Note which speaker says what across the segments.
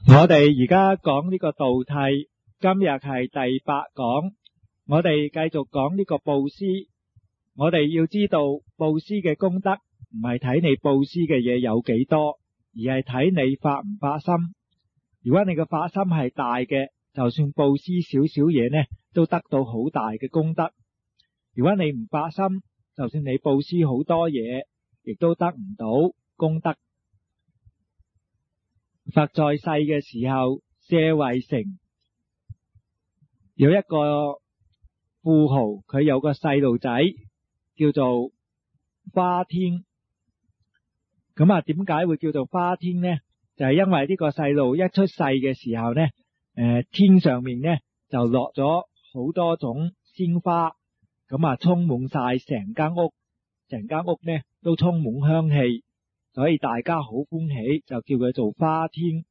Speaker 1: 我哋而家講呢個道諦，今日係第8講，我哋繼續講呢個布施。我哋要知道布施嘅功德唔係睇你布施嘅嘢有幾多，而係睇你發唔發心。如果你嘅發心係大嘅，就算布施少少嘢呢，都得到好大嘅功德。如果你唔發心，就算你布施好多嘢，亦都得唔到功德。佛在世嘅時候，舍衛城有一個富豪，佢有個細路仔叫做花天。咁點解會叫做花天呢？就係因為呢個細路一出世嘅時候呢，天上面呢就落咗好多種鮮花，充滿晒成間屋，成間屋呢都充滿香氣，所以大家好歡喜，就叫佢做花天。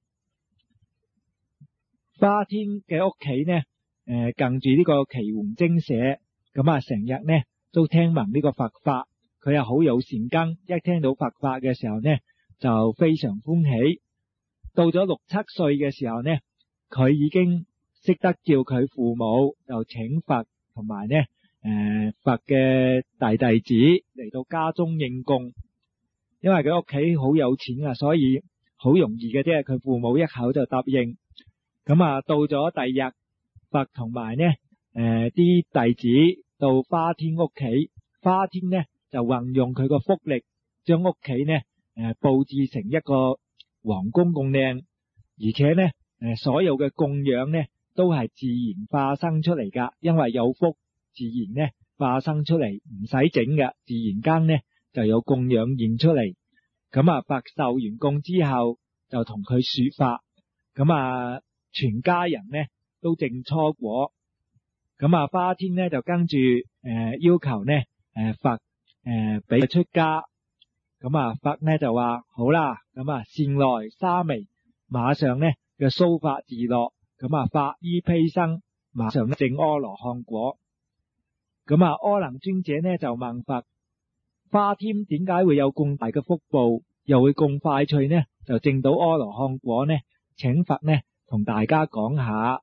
Speaker 1: 花天嘅屋企呢，近住呢個祇園精舍，成日呢都聽聞呢個佛法，佢又好有善根，一聽到佛法嘅時候呢，就非常歡喜。到咗6、7歲嘅時候呢，佢已經識得叫佢父母就請佛同埋呢佛嘅大弟子嚟到家中應供。因為佢屋企好有錢啊，所以好容易嘅啫，佢父母一口就答應。到咗第二日，佛同埋呢啲弟子到花天屋企，花天呢就運用佢個福力，將屋企呢布置成一個皇宮咁靚，而且呢所有嘅供養呢都係自然化生出嚟噶，因為有福自然呢化生出嚟，唔使整嘅，自然間呢就有供養現出嚟。佛受完供之後就同佢說法，全家人呢都證初果。花天呢就跟住要求呢佛俾佢出家。佛呢就話好啦，善來沙彌，馬上呢嘅鬚髮自落，法衣披身，馬上證阿羅漢果。阿能尊者呢就問佛，花天點解會有咁大嘅福報，又會咁快脆呢就證到阿羅漢果呢？請佛呢同大家講下。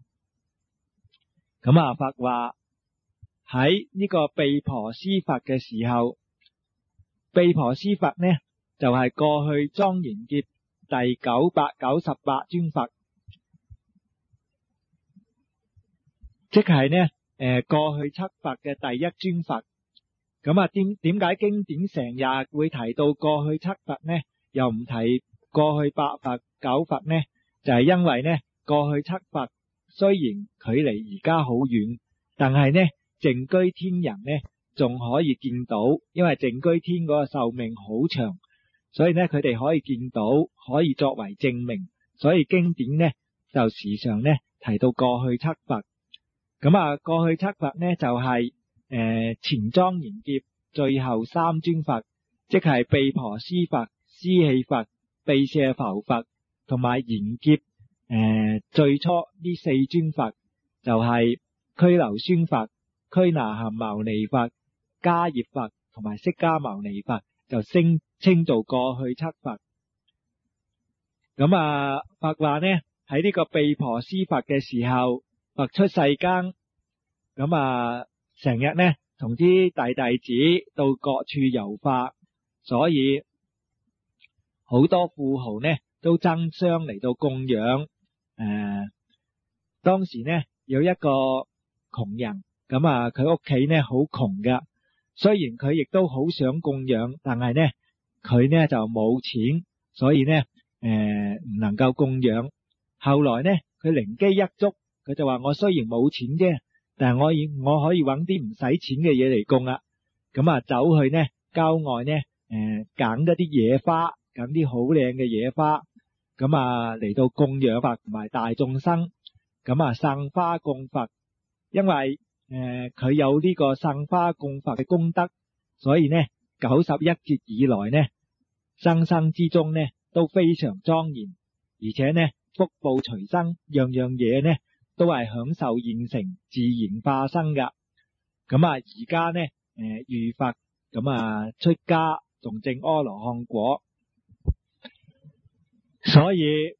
Speaker 1: 佛話喺呢個毗婆尸佛嘅時候，毗婆尸佛呢就係過去莊嚴劫第998尊佛，即係呢過去7佛嘅第一尊佛。點解經典成日會提到過去7佛呢，又唔提過去8佛、9佛呢？就係因為呢過去7佛雖然距離而家好遠，但係呢淨居天人呢仲可以見到，因為淨居天嗰個壽命好長，所以呢佢哋可以見到，可以作為證明。所以經典呢就時常呢提到過去7佛。過去7佛呢就係前莊嚴劫最後3尊佛，即係毗婆尸佛、尸棄佛、毗舍浮佛同埋賢劫最初呢4尊佛，就係拘留孫佛、拘那含牟尼佛、迦葉佛同埋釋迦牟尼佛，就稱做過去7佛。佛話呢喺呢個毗婆尸佛嘅時候，佛出世間，成日呢同啲大弟子到各處遊化，所以好多富豪呢都爭相嚟到供養。當時呢有一個窮人，佢屋企呢好窮噶，雖然佢亦都好想供養，但係呢佢呢就冇錢，所以呢唔能夠供養。後來呢佢靈機一觸，佢就話我雖然冇錢啫，但係我可以揾啲唔使錢嘅嘢嚟供啦。走去呢郊外呢揀一啲野花，揀啲好靚嘅野花，嚟到供養佛同埋大眾生。送花供佛，因為佢有呢個送花供佛嘅功德，所以呢91劫以來呢，生生之中呢都非常莊嚴，而且呢福報隨生，樣樣嘢呢都係享受現成，自然化生噶。而家呢遇佛出家，仲證阿羅漢果。所以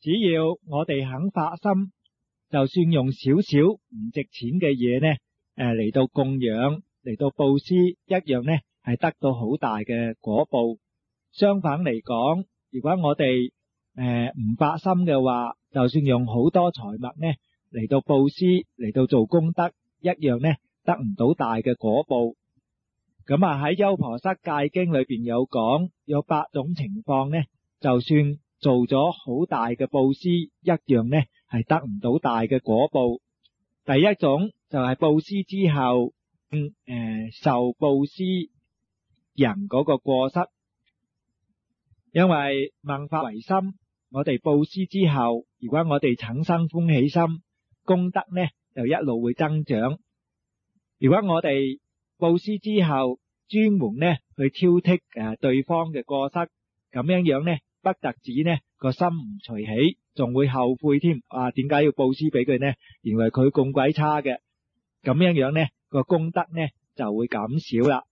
Speaker 1: 只要我哋肯發心，就算用少少唔值錢嘅嘢呢，嚟到供養，嚟到布施，一樣呢係得到好大嘅果報。相反嚟講，如果我哋唔發心嘅話，就算用好多財物呢嚟到布施，嚟到做功德，一樣呢得唔到大嘅果報。咁喺《優婆塞戒經》裏邊有講，有8種情況呢，就算做咗好大嘅布施，一樣呢係得唔到大嘅果報。第一種就係布施之後，受布施人嗰個過失，因為萬法唯心，我哋布施之後，如果我哋產生歡喜心，功德呢就一路會增長。如果我哋布施之後專門呢去挑剔對方嘅過失，咁樣呢不特止呢個心唔隨喜，仲會後悔添。點解要布施俾佢呢？原來佢咁鬼差嘅，咁樣呢個功德呢就會減少啦。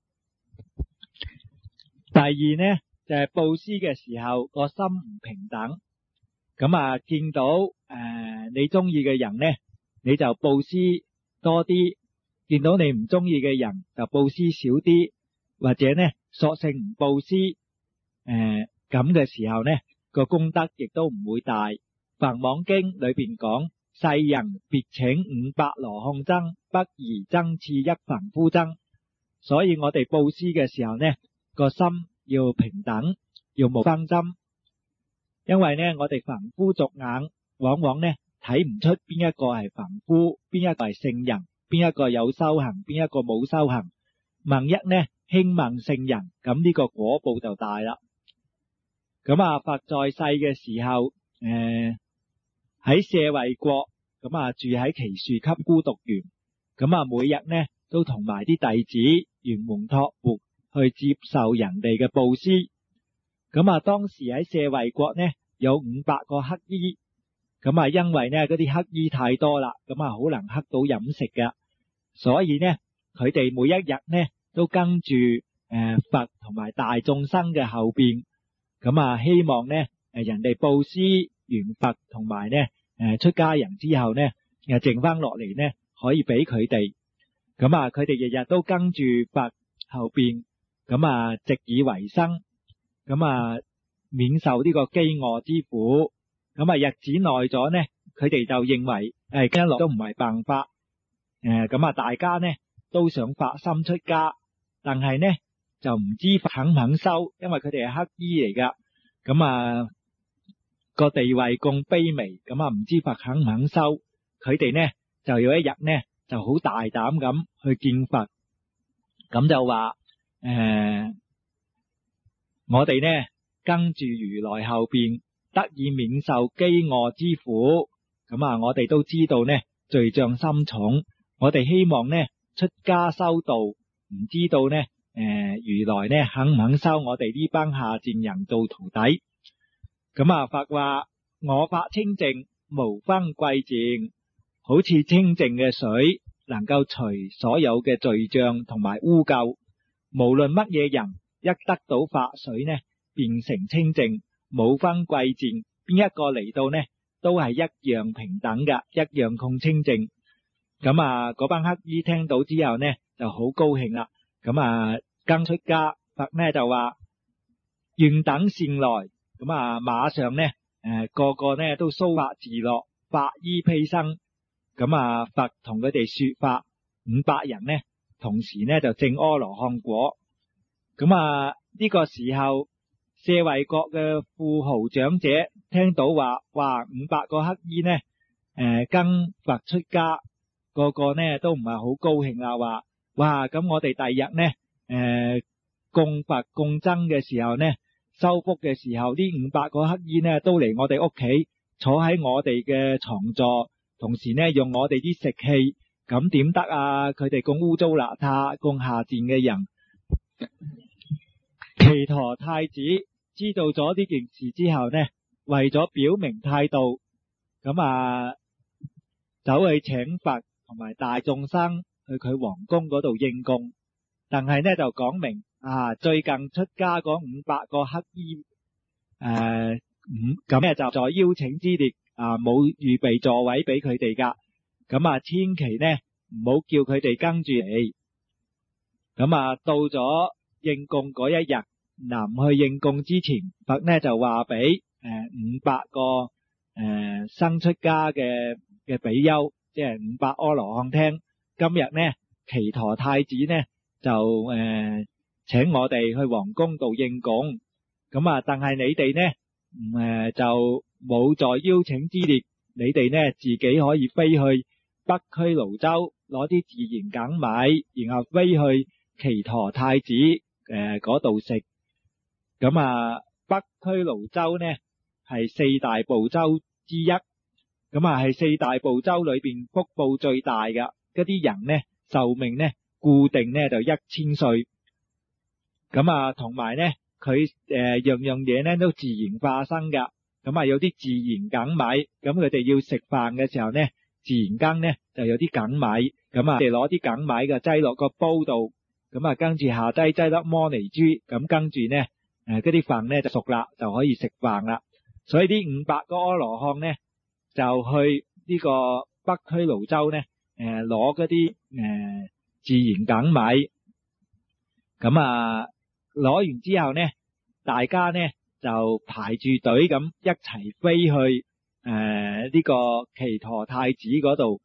Speaker 1: 第二呢就係布施嘅時候個心唔平等。咁見到你中意嘅人呢，你就布施多啲；見到你唔中意嘅人就布施少啲，或者呢索性唔布施。咁嘅時候呢，個功德亦都唔會大。《梵網經》裏邊講，世人別請500羅漢僧，不宜增賜一凡夫僧。所以我哋布施嘅時候呢，個心要平等，要冇分針。因為呢，我哋凡夫俗眼往往呢睇唔出邊一個係凡夫，邊一個係聖人，邊一個有修行，邊一個冇修行。萬一呢輕慢聖人，咁呢個果報就大啦。咁佛在世嘅時候，喺舍衛國，咁住喺祇樹給孤獨園。咁每日呢都同埋啲弟子沿門托缽去接受人哋嘅布施。咁當時喺舍衛國呢有500個乞衣。咁因為呢嗰啲乞衣太多啦，咁好難乞到飲食嘅，所以呢佢哋每一日呢都跟住佛同埋大眾生嘅後邊。咁希望呢人哋布施完佛同埋呢出家人之後呢，剩翻落嚟呢可以俾佢哋。咁佢哋日日都跟住佛後邊，咁藉以為生，咁免受呢個飢餓之苦。咁日子耐咗呢，佢哋就認為跟落都唔係辦法。咁大家呢都想發心出家，但係呢就唔知佛肯唔肯收，因為佢哋係乞衣嚟噶。咁個地位咁卑微，咁唔知佛肯唔肯收。佢哋呢就有一日呢就好大膽咁去見佛，咁就話我哋呢跟住如來後邊，得以免受飢餓之苦。咁我哋都知道呢罪障深重，我哋希望呢出家修道，唔知道呢如來呢肯唔肯收我哋呢班下賤人做徒弟。咁佛話我法清淨，無分貴賤，好似清淨嘅水，能夠除所有嘅罪障同埋污垢。無論乜嘢人一得到法水呢，變成清淨，冇分貴賤，邊一個嚟到呢都係一樣平等噶，一樣咁清淨。咁嗰班乞衣聽到之後呢就好高興啦。咁跟出家，佛呢就話願等善來。咁馬上呢個個呢都鬚髮自落，白衣披身。咁佛同佢哋說法，500人呢同時呢就證阿羅漢果。咁呢個時候，舍衛國嘅富豪長者聽到話500個乞衣呢跟佛出家，個個呢都唔係好高興啦，話哇，咁我哋第日呢供佛供僧嘅時候呢，修福嘅時候，呢500個乞衣呢都嚟我哋屋企坐喺我哋嘅床座，同時呢用我哋啲食器，咁點得啊？佢哋咁污糟邋遢，咁下賤嘅人。祇陀太子知道咗呢件事之後呢，為咗表明態度，咁走去請佛同埋大眾生去佢皇宮嗰度應供，但係呢就講明最近出家嗰500個乞衣咁咧就再邀請之列冇預備座位俾佢哋噶，咁千祈咧唔好叫佢哋跟住嚟。咁到咗應供嗰一日，臨去應供之前，佛咧就話俾500個新出家嘅比丘，即係500阿羅漢聽，今日咧祇陀太子咧就請我哋去皇宮度應供，咁但係你哋咧就冇在邀請之列，你哋咧自己可以飛去北俱盧洲攞啲自然梗米，然後飛去祇陀太子嗰度食。咁北俱盧洲呢係4大部洲之一，咁係4大部洲裏邊福報最大嘅，嗰啲人呢壽命呢固定呢就1000歲。咁同埋呢佢樣樣嘢呢都自然化生噶，咁有啲自然梗米，咁佢哋要食飯嘅時候呢，自然羹呢就有啲梗米，咁我哋攞啲梗米嘅擠落個煲度，咁跟住下低擠粒摩尼珠，咁跟住呢嗰啲飯呢就熟啦，就可以食飯啦。所以啲500個阿羅漢呢就去呢個北俱盧洲呢攞嗰啲自然梗米，咁攞完之後呢，大家呢就排住隊咁一齊飛去呢個祇陀太子嗰度。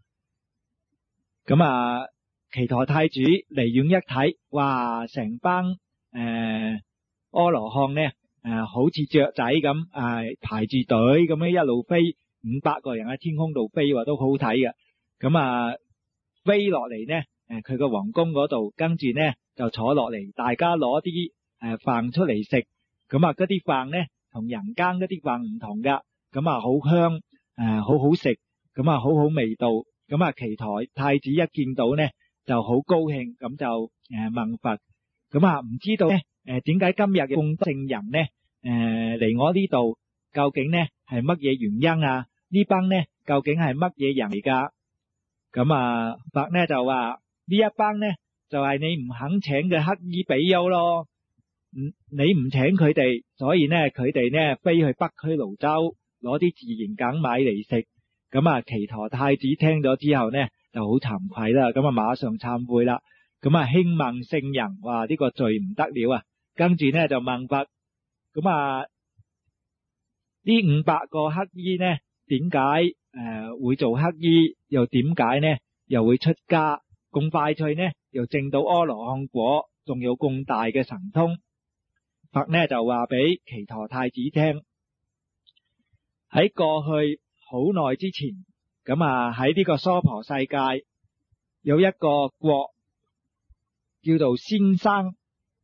Speaker 1: 咁祇陀太子離遠一睇，哇，成班阿羅漢呢好似雀仔咁排住隊咁樣一路飛，500個人喺天空度飛，都好好睇嘅。咁飛落嚟呢佢個皇宮嗰度，跟住呢就坐落嚟，大家攞啲飯出嚟食。咁嗰啲飯呢同人間嗰啲飯唔同噶，咁好香，好好食，咁好好味道。咁祇陀太子一見到呢就好高興，咁就問佛，咁唔知道呢點解今日嘅咁多聖人呢嚟我呢度，究竟呢係乜嘢原因啊？呢班呢究竟係乜嘢人嚟噶？咁佛呢就話呢一班呢就係你唔肯請嘅乞衣比丘咯。你唔請佢哋，所以呢佢哋呢飛去北俱盧洲攞啲自然梗米嚟食。咁祇陀太子聽咗之後呢就好慚愧啦，咁馬上懺悔啦。咁輕問聖人，話呢個罪唔得了啊！跟住呢就問佛，咁呢500個乞衣呢點解會做乞衣，又點解呢又會出家咁快脆呢，又證到阿羅漢果，仲有咁大嘅神通？佛呢就話俾祇陀太子聽，喺過去好耐之前，咁喺呢個娑婆世界有一個國叫做仙山，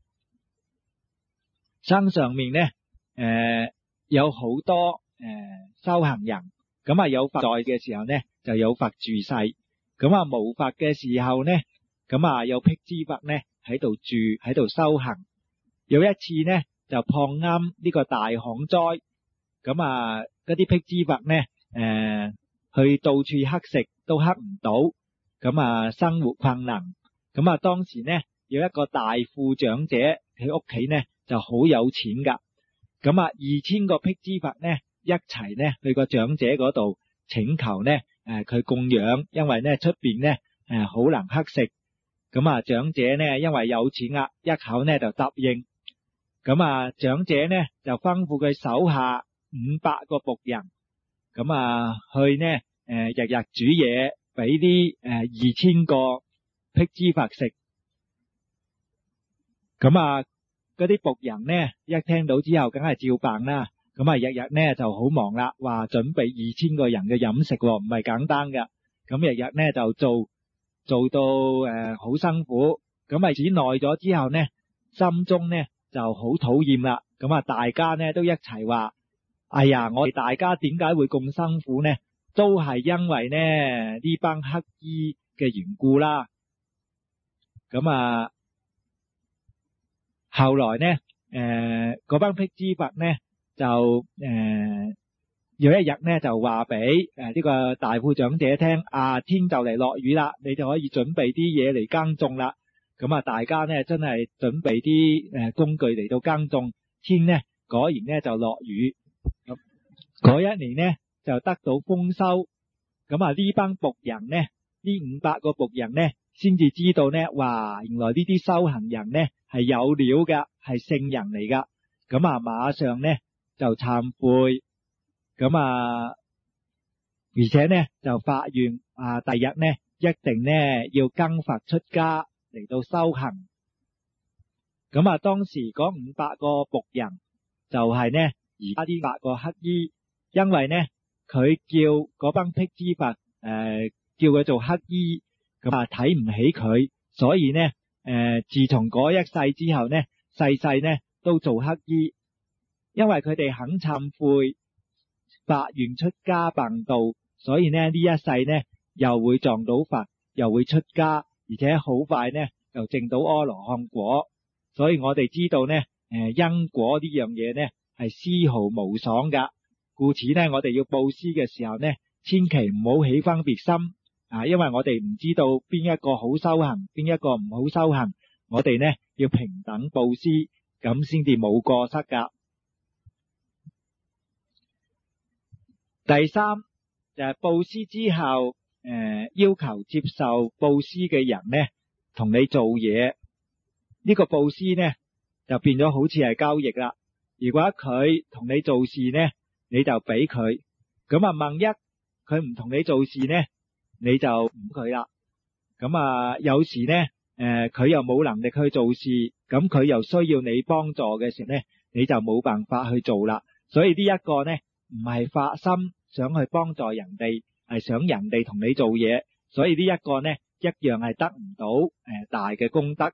Speaker 1: 山上面呢有好多修行人，咁有佛在嘅時候呢就有佛住世，咁無佛嘅時候呢，咁有辟支佛呢喺度住，喺度修行。有一次呢就碰啱呢個大旱災，咁嗰啲辟支佛呢去到處乞食都乞唔到，咁生活困難。咁當時呢有一個大富長者喺屋企呢就好有錢噶，咁2000個辟支佛呢一齊呢去個長者嗰度請求呢佢供養，因為呢出邊呢好難乞食。咁長者呢因為有錢啦，一口呢就答應。咁長者呢就吩咐佢手下500個僕人，咁去呢日日煮嘢俾啲2000個辟支佛食。咁嗰啲僕人呢一聽到之後梗係照辦啦，咁日日呢就好忙啦，話準備2000個人嘅飲食，唔係簡單噶。咁日日呢就做到好辛苦，咁日子耐咗之後呢，心中呢就好討厭啦。咁大家呢都一齊話，哎呀，我哋大家點解會咁辛苦呢？都係因為呢班乞衣嘅緣故啦。咁後來呢嗰班辟支佛呢就有一日呢就話俾呢個大富長者聽，天就嚟落雨啦，你就可以準備啲嘢嚟耕種啦。咁大家呢真係準備啲工具嚟到耕種，天呢果然呢就落雨。 嗰一年呢就得到豐收。咁啊呢班僕人呢，呢500個僕人呢，先至知道呢，哇，原來呢啲修行人呢係有料噶，係聖人嚟噶。咁啊馬上呢就懺悔，咁啊而且呢就發願啊，第日呢一定呢要跟佛出家嚟到修行。咁啊當時嗰500個僕人就係呢而家啲8個乞衣，因為呢佢叫嗰班辟支佛叫佢做乞衣，咁啊睇唔起佢，所以呢自從嗰一世之後呢，世世呢都做乞衣，因為佢哋肯懺悔發願出家辦道，所以呢呢一世呢又會撞到佛，又會出家，而且好快呢又證到阿羅漢果。所以我哋知道呢因果呢樣嘢呢係絲毫無爽噶，故此呢我哋要布施嘅時候呢，千祈唔好起分別心啊，因為我哋唔知道邊一個好修行，邊一個唔好修行，我哋呢要平等布施，咁先至冇過失噶。第三就係布施之後要求接受布施嘅人呢同你做嘢，呢個布施呢就變咗好似係交易啦。如果佢同你做事呢，你就俾佢，咁啊萬一佢唔同你做事呢，你就唔佢啦。咁啊有時呢佢又冇能力去做事，咁佢又需要你幫助嘅時候呢，你就冇辦法去做啦。所以呢一個呢唔係發心想去幫助人哋，係想人哋同你做嘢，所以呢一個呢一樣係得唔到大嘅功德。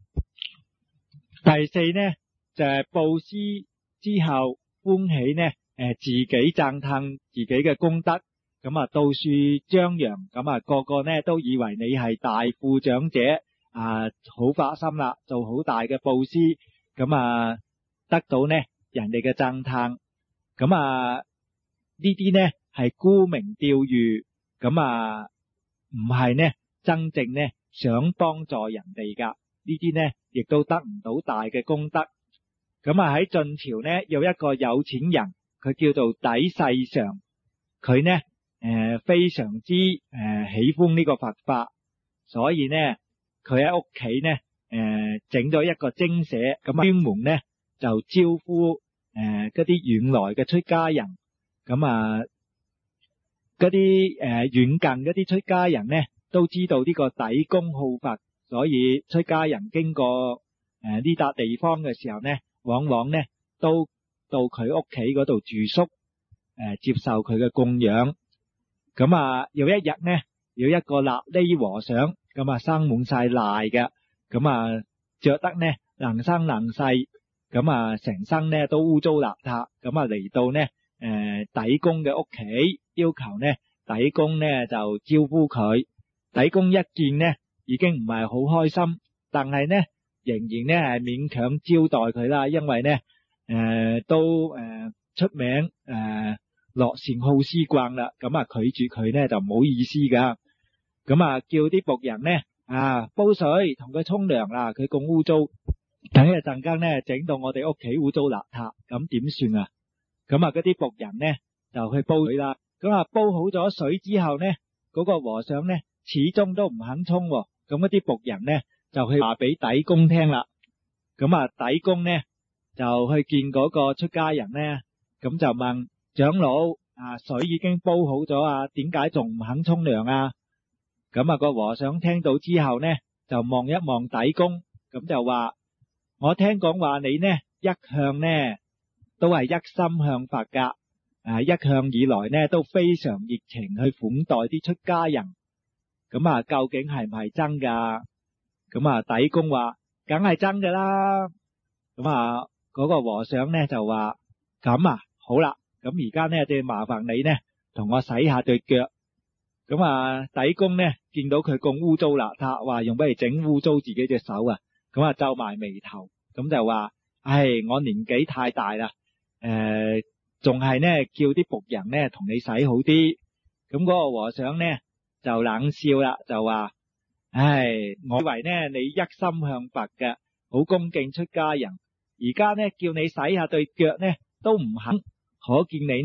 Speaker 1: 第四呢就係布施之後歡喜呢自己讚嘆自己嘅功德，咁啊到處張揚，咁啊個個呢都以為你係大富長者啊，好發心啦，做好大嘅布施，咁啊得到呢人哋嘅讚嘆，咁啊呢啲呢係沽名釣譽，咁啊唔係呢真正呢想幫助人哋噶，呢啲呢亦都得唔到大嘅功德。咁啊喺晉朝呢有一個有錢人，佢叫做底世常，佢呢非常之喜歡呢個佛法，所以呢佢喺屋企呢整咗一個精舍，咁專門呢就招呼嗰啲遠來嘅出家人，咁啊嗰啲遠近嗰啲出家人呢都知道呢個底公好佛，所以出家人經過呢笪地方嘅時候呢，往往呢都到佢屋企嗰度住宿，接受佢嘅供養。咁啊有一日呢，有一個瘌痢和尚，咁啊生滿晒癩嘅，咁啊着得呢爛生爛世，咁啊成身呢都污糟邋遢，咁啊嚟到呢底公嘅屋企，要求呢底公呢就招呼佢。底公一見呢已經唔係好開心，但係呢仍然呢係勉強招待佢啦，因為呢都出名樂善好施慣啦，咁啊拒絕佢呢就唔好意思噶。咁啊叫啲僕人呢煲水同佢沖涼啦，佢咁污糟，等一陣間呢整到我哋屋企污糟邋遢，咁點算啊？咁啊嗰啲僕人呢就去煲水啦。咁啊煲好咗水之後呢，嗰個和尚呢始終都唔肯沖，咁嗰啲僕人呢就去話俾底公聽啦。咁啊底公呢就去見嗰個出家人呢，咁就問長老水已經煲好咗啊，點解仲唔肯沖涼啊？咁啊個和尚聽到之後呢就望一望底公，咁就話我聽講話你呢一向呢都係一心向佛噶，一向以來呢都非常熱情去款待啲出家人，咁啊究竟係唔係真噶？咁啊底公話梗係真噶啦。咁啊嗰個和尚呢就話咁啊好啦，咁而家呢就麻煩你呢同我洗下對腳。咁啊底公呢見到佢咁污糟邋遢，話用俾嚟整污糟自己隻手啊，咁啊皺埋眉頭，咁就話我年紀太大啦，仲係呢叫啲僕人呢同你洗好啲。咁嗰個和尚呢就冷笑啦，就話我以為呢你一心向佛嘅，好恭敬出家人，而家呢叫你洗下對腳呢都唔肯，可見你呢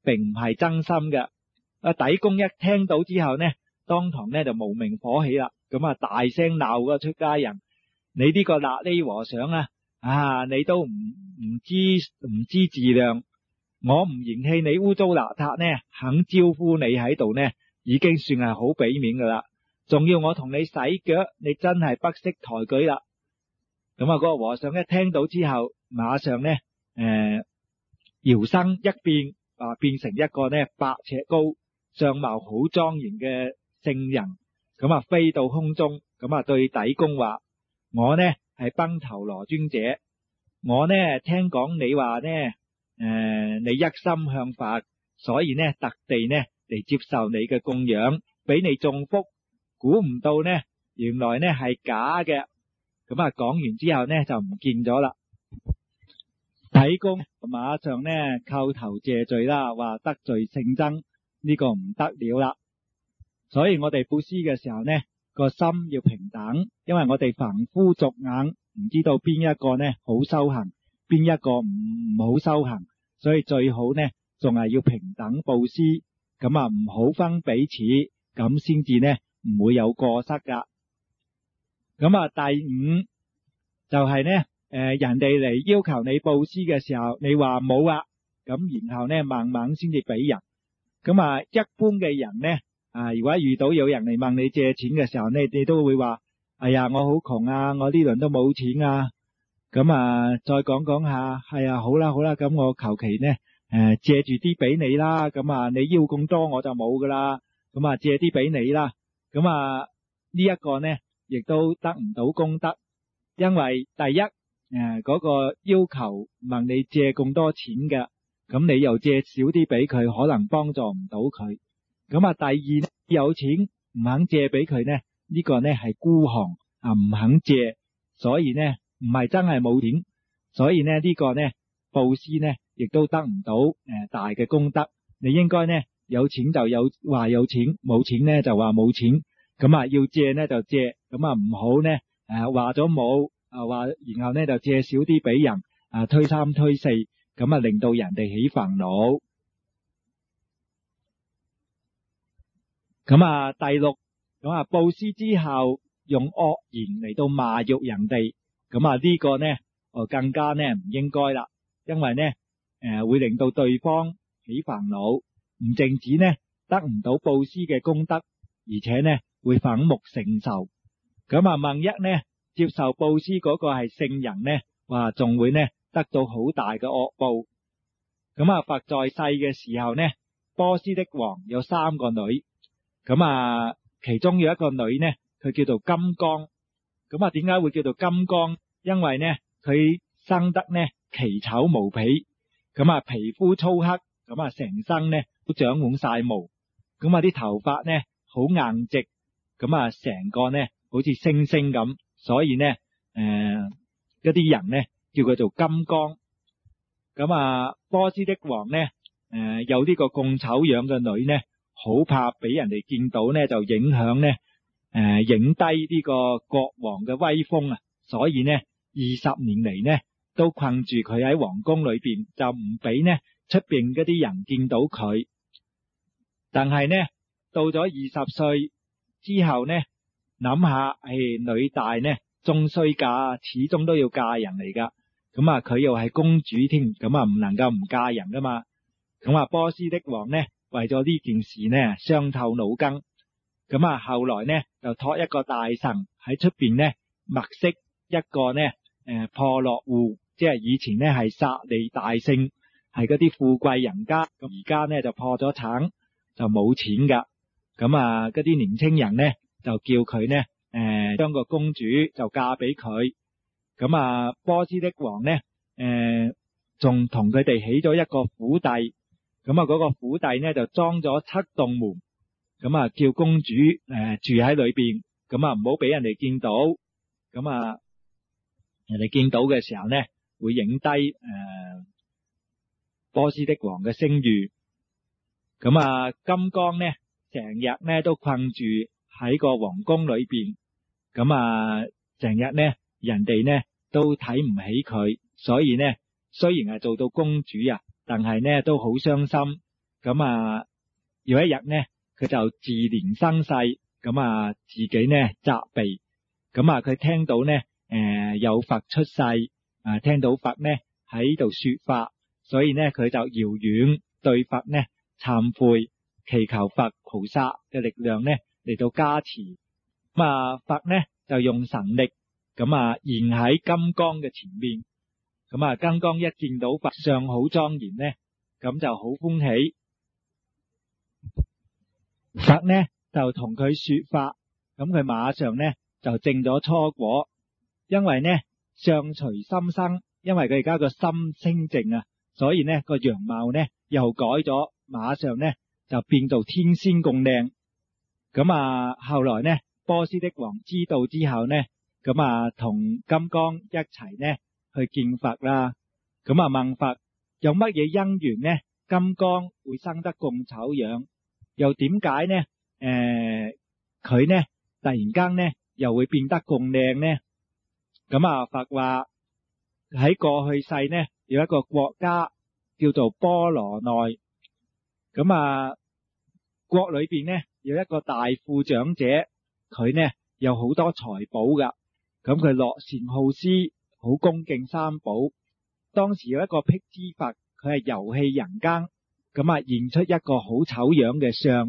Speaker 1: 並唔係真心嘅。底公一聽到之後呢，當堂呢就無名火起啦，咁大聲鬧嗰個出家人：你呢個瘌痢和尚你都唔知自量，我唔嫌棄你污糟邋遢呢，肯招呼你喺度呢，已經算係好俾面噶啦，仲要我同你洗腳，你真係不識抬舉啦。咁嗰個和尚一聽到之後，馬上呢搖身一變，變成一個呢8尺高、相貌好莊嚴嘅聖人，咁飛到空中，咁對底公話：我呢係賓頭羅尊者，我呢聽講你話呢你一心向佛，所以呢特地呢嚟接受你嘅供養，俾你中福，估唔到呢原來呢係假嘅。咁講完之後呢就唔見咗啦。底公馬上呢叩頭謝罪啦，話得罪聖僧，呢個唔得了啦。所以我哋布施嘅時候呢，個心要平等，因為我哋凡夫俗眼唔知道邊一個呢好修行，邊一個唔好修行，所以最好呢仲係要平等布施，咁唔好分彼此，咁先至呢唔會有過失噶。咁第5就係呢人哋嚟要求你布施嘅時候，你話冇啊，咁然後呢慢慢先至俾人。咁一般嘅人呢如果遇到有人嚟問你借錢嘅時候呢，你都會話：哎呀，我好窮啊，我呢輪都冇錢啊。咁再講下，係啊，好啦，咁我求其呢借住啲俾你啦。咁你要咁多我就冇噶啦。咁借啲俾你啦。咁呢一個呢亦都得唔到功德，因為第一嗰個要求問你借咁多錢嘅，咁你又借少啲俾佢，可能幫助唔到佢。咁第二，有錢唔肯借俾佢呢，呢個呢係孤寒唔肯借，所以呢唔係真係冇錢，所以呢呢個呢布施呢亦都得唔到大嘅功德。你應該呢有錢就話有錢，冇錢呢就話冇錢。咁要借呢就借，咁唔好呢話咗冇話，然後呢就借少啲俾人推三推四，咁令到人哋起煩惱。咁第6，咁布施之後用惡言嚟到罵辱人哋，咁呢個呢更加呢唔應該啦，因為呢會令到對方起煩惱，唔淨止呢得唔到布施嘅功德，而且呢會反目成仇。咁萬一呢接受布施嗰個係聖人呢，話仲會呢得到好大嘅惡報。咁佛在世嘅時候呢，波斯的王有3個女，咁其中有一個女呢，佢叫做金剛。咁點解會叫做金剛？因為呢佢生得呢奇醜無比，咁皮膚粗黑，咁成身呢都長滿晒毛，咁啲頭髮呢好硬直，咁成個呢好似星星咁，所以呢嗰啲人呢叫佢做金剛。咁波斯的王呢有呢個咁醜樣嘅女呢，好怕俾人哋見到呢，就影響呢影低呢個國王嘅威風啊，所以呢20年嚟呢都困住佢喺皇宮裏邊，就唔俾呢出邊嗰啲人見到佢。但係呢到咗20歲之後呢，諗下女大呢終須嫁，始終都要嫁人嚟噶。咁佢又係公主添，咁唔能夠唔嫁人噶嘛。咁波斯的王呢為咗呢件事呢傷透腦筋，咁後來呢就託一個大臣喺出邊呢物色一個呢破落戶，即係以前呢係剎利大姓，係嗰啲富貴人家，咁而家呢就破咗產，就冇錢噶。咁嗰啲年青人呢就叫佢呢將個公主就嫁俾佢。咁波斯的王呢仲同佢哋起咗一個府邸，咁嗰個府邸呢就裝咗7棟門，咁叫公主住喺裏邊，咁唔好俾人哋見到，咁人哋見到嘅時候呢會影低波斯的王嘅聲譽。咁金剛呢成日呢都困住喺個皇宮裏邊，咁成日呢人哋呢都睇唔起佢，所以呢雖然係做到公主但係呢都好傷心。 咁有一日呢，佢就自憐生世，咁自己呢責備，咁佢聽到呢有佛出世，聽到佛呢喺度說法，所以呢佢就遙遠對佛呢懺悔，祈求佛菩薩嘅力量呢嚟到加持。佛呢就用神力咁現喺金剛嘅前面，咁金剛一見到佛相好莊嚴呢，咁就好歡喜。佛呢就同佢說法，咁佢馬上呢就證咗初果。因為呢相隨心生，因為佢而家個心清淨所以呢個樣貌呢又改咗，馬上呢就變做天仙咁靚。咁後來呢波斯的王知道之後呢，咁同金剛一齊呢去見佛啦。咁問佛有乜嘢因緣呢？金剛會生得咁醜樣，又點解呢？佢呢突然間呢又會變得咁靚呢？咁佛話喺過去世呢有一個國家叫做波羅奈，咁國裏邊呢有一個大富長者，佢呢有好多財寶噶，咁佢樂善好施，好恭敬三寶。當時有一個辟支佛，佢係遊戲人間，咁現出一個好醜樣嘅相，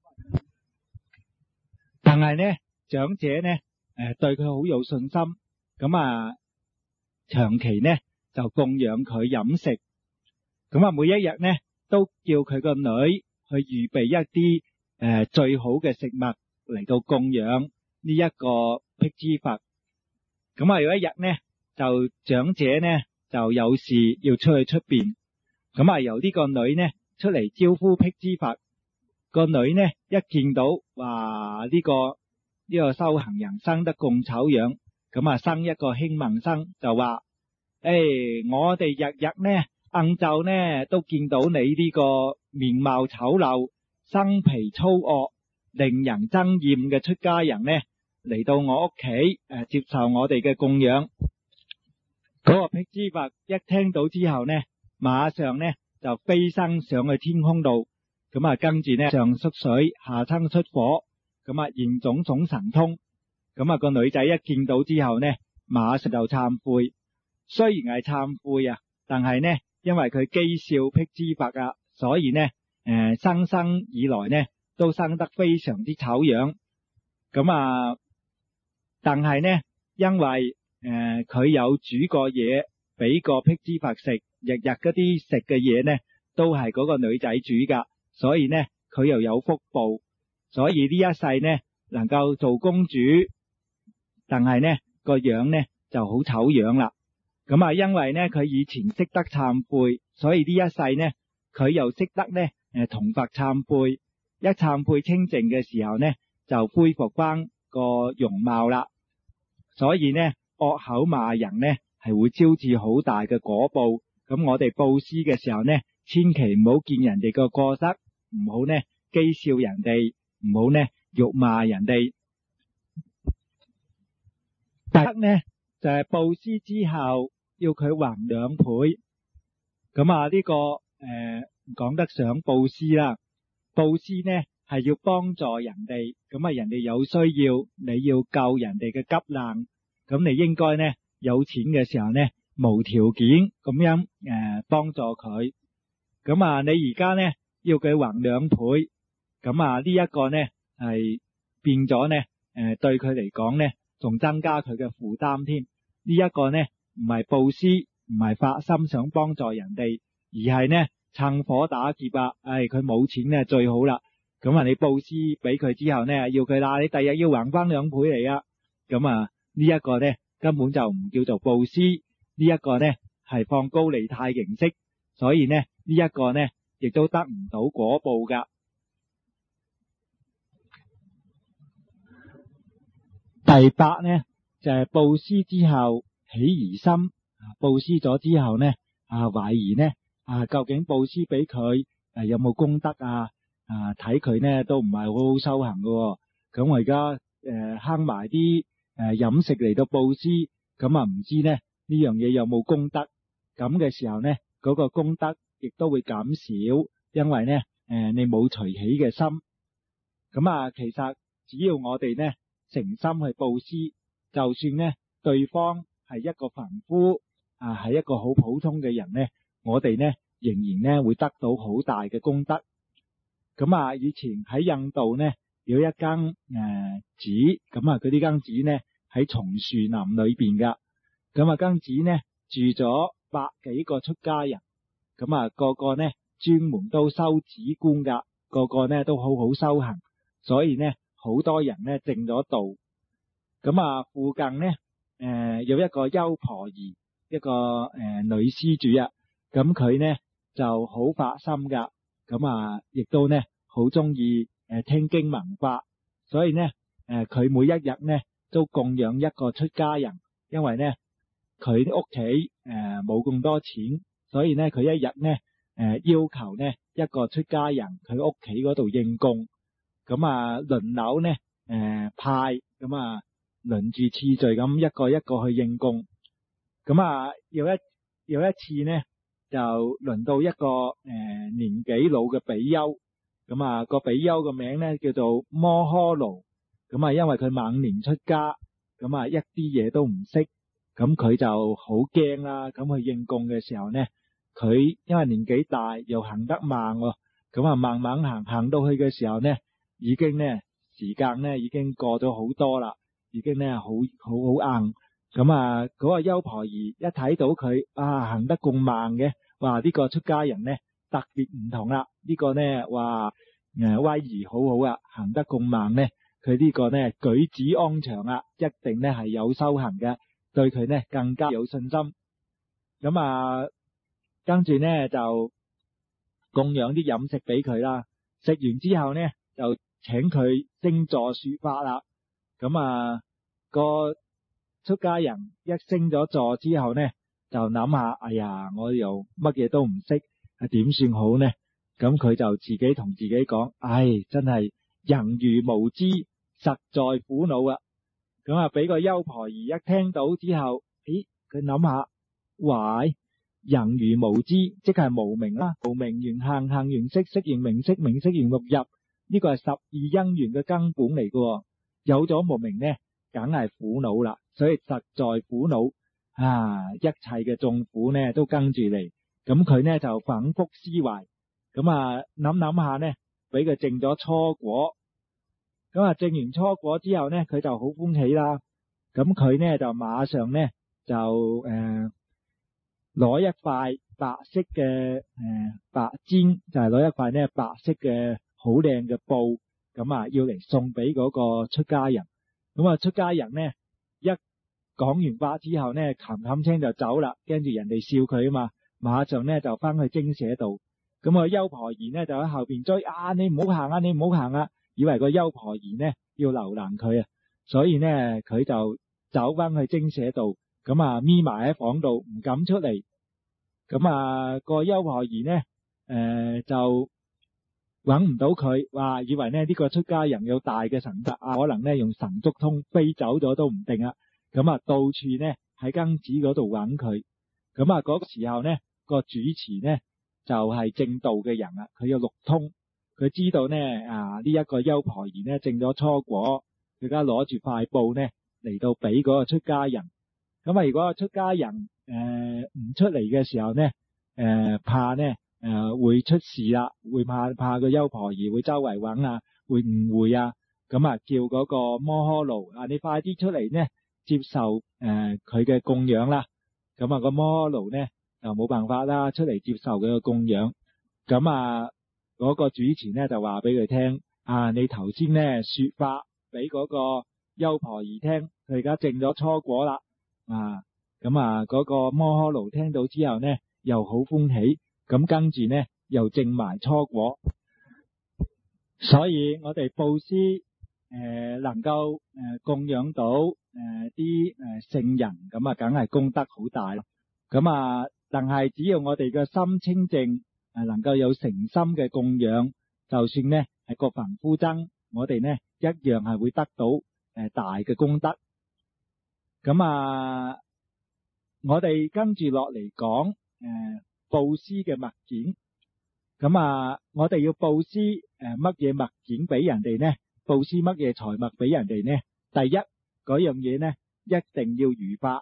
Speaker 1: 但係呢長者呢對佢好有信心，咁長期呢就供養佢飲食，咁每一日呢都叫佢個女去預備一啲最好嘅食物嚟到供養呢一個辟支佛。咁有一日呢就長者呢就有事要出去出邊，咁由呢個女呢出嚟招呼辟支佛。個女呢一見到話呢個修行人生得咁醜樣，咁生一個輕慢生，就話我哋日日呢晏晝呢都見到你呢個面貌醜陋、生皮粗惡、令人憎厭嘅出家人呢嚟到我屋企接受我哋嘅供養。嗰個辟支佛一聽到之後呢，馬上呢就飛升上去天空度，咁跟住呢上出水下生出火，咁現種種神通。咁個女仔一見到之後呢，馬上就懺悔。雖然係懺悔但係呢因為佢譏笑辟支佛所以呢生生以來呢都生得非常之醜樣。咁但係呢因為佢有煮過嘢俾個辟支佛食，日日嗰啲食嘅嘢呢都係嗰個女仔煮噶，所以呢佢又有福報，所以呢一世呢能夠做公主，但係呢個樣呢就好醜樣啦。咁因為呢佢以前識得懺悔，所以呢一世呢佢又識得呢同佛懺悔，一懺悔清淨嘅時候呢就恢復翻個容貌啦。所以呢惡口罵人呢係會招致好大嘅果報。咁我哋布施嘅時候呢，千祈唔好見人哋個過失，唔好呢譏笑人哋，唔好呢辱罵人哋。第一呢就係布施之後要佢還2倍。咁呢個講得上布施啦。布施呢係要幫助人哋，咁人哋有需要，你要救人哋嘅急難，咁你應該呢有錢嘅時候呢無條件咁樣幫助佢。咁你而家呢要佢還2倍，咁呢一個呢係變咗呢對佢嚟講呢仲增加佢嘅負擔添。呢一個呢唔係布施，唔係發心想幫助人哋，而係呢趁火打劫佢冇錢呢最好啦。咁你布施俾佢之後呢，要佢你第日要還翻2倍嚟啊。咁呢一個呢根本就唔叫做布施，呢一個呢係放高利貸形式，所以呢呢一個呢亦都得唔到果報噶。第8呢就係布施之後起疑心，布施咗之後呢懷疑呢究竟布施俾佢有冇功德睇佢呢都唔係好好修行噶。咁我而家慳埋啲飲食嚟到布施，咁唔知呢樣嘢有冇功德。咁嘅時候呢嗰個功德亦都會減少，因為呢你冇隨喜嘅心。咁啊，其實只要我哋呢誠心去布施，就算呢對方係一個凡夫啊，係一個好普通嘅人呢，我哋呢仍然呢會得到好大嘅功德。咁啊，以前喺印度呢有一間寺，咁啊佢呢間寺呢喺松樹林裏邊噶，咁啊間寺呢住咗100幾個出家人，咁啊個個呢專門都收止觀噶，個個呢都好好修行，所以呢好多人呢證咗道。咁啊附近呢有一個優婆夷，一個女施主啊，咁佢呢就好發心噶，咁啊亦都呢好中意聽經聞法，所以呢佢每一日呢都供養一個出家人，因為呢佢屋企冇咁多錢，所以呢佢一日呢要求呢一個出家人佢屋企嗰度應供，咁啊輪流呢派，咁啊輪住次序咁一個一個去應供。咁啊有一次呢就輪到一個年紀老嘅比丘，咁啊個比丘個名呢叫做摩訶盧，咁啊因為佢晚年出家，咁啊一啲嘢都唔識，咁佢就好驚啦。咁去應供嘅時候呢，佢因為年紀大又行得慢喎，咁啊慢慢行到去嘅時候呢，已經呢時間呢已經過咗好多啦，已經呢好硬。咁啊嗰個優婆夷一睇到佢行得咁慢嘅，話呢個出家人呢特別唔同啦，呢個呢話威儀好好啊，行得咁慢呢，佢呢個呢舉止安詳啊，一定呢係有修行嘅，對佢呢更加有信心。咁啊跟住呢就供養啲飲食俾佢啦，食完之後呢就請佢升座說法啦。咁啊個出家人一升咗座之後呢，就諗下，哎呀，我又乜嘢都唔識，點算好呢？咁佢就自己同自己講，真係人如無知，實在苦惱啊！咁啊，俾個優婆夷一聽到之後，佢諗下，喂，人如無知，即係無明啦，無明緣行，行緣識，識緣名色，名色緣六入，呢個係12因緣嘅根本嚟嘅，有咗無明呢，梗係苦惱啦，所以實在苦惱一切嘅眾苦呢都跟住嚟。咁佢呢就反覆思懷，咁啊諗下呢，俾佢證咗初果。咁啊證完初果之後呢，佢就好歡喜啦。咁佢呢就馬上呢就攞一塊白色嘅白氈，就係攞一塊呢白色嘅好靚嘅布，咁啊要嚟送俾嗰個出家人。咁啊出家人呢一講完法之後呢，冚冚聲就走啦，驚住人哋笑佢啊嘛，馬上呢就翻去精舍度。咁啊優婆夷呢就喺後邊追，你唔好行啊，你唔好行啊，以為個優婆夷呢要留難佢啊，所以呢佢就走翻去精舍度，咁啊眯埋喺房度唔敢出嚟。咁啊個優婆夷呢就揾唔到佢，以為呢個出家人有大嘅神德可能呢用神足通飛走咗都唔定啊。咁啊到處呢喺間寺嗰度揾佢。咁啊嗰個時候呢個主持呢就係正道嘅人啊，佢有六通，佢知道呢呢一個優婆夷呢證咗初果，佢而家攞住塊布呢嚟到俾嗰個出家人。咁啊如果個出家人唔出嚟嘅時候呢，怕呢會出事啦，會怕個優婆夷會周圍揾啊，會誤會啊。咁啊叫嗰個摩訶盧你快啲出嚟呢接受佢嘅供養啦。咁啊個摩訶盧呢就冇辦法啦，出嚟接受佢嘅供養。咁啊嗰個主持呢就話俾佢聽，你頭先呢說法俾嗰個優婆夷聽，佢而家證咗初果啦。咁啊嗰個摩訶盧聽到之後呢又好歡喜，咁跟住呢又證埋初果。所以我哋布施能夠供養到啲聖人，咁梗係功德好大咯。咁但係只要我哋嘅心清淨，能夠有誠心嘅供養，就算呢係個凡夫僧，我哋呢一樣係會得到大嘅功德。咁我哋跟住落嚟講布施嘅物件。 咁我哋要布施乜嘢物件俾人哋呢？布施乜嘢財物俾人哋呢？第一嗰樣嘢呢，一定要如法。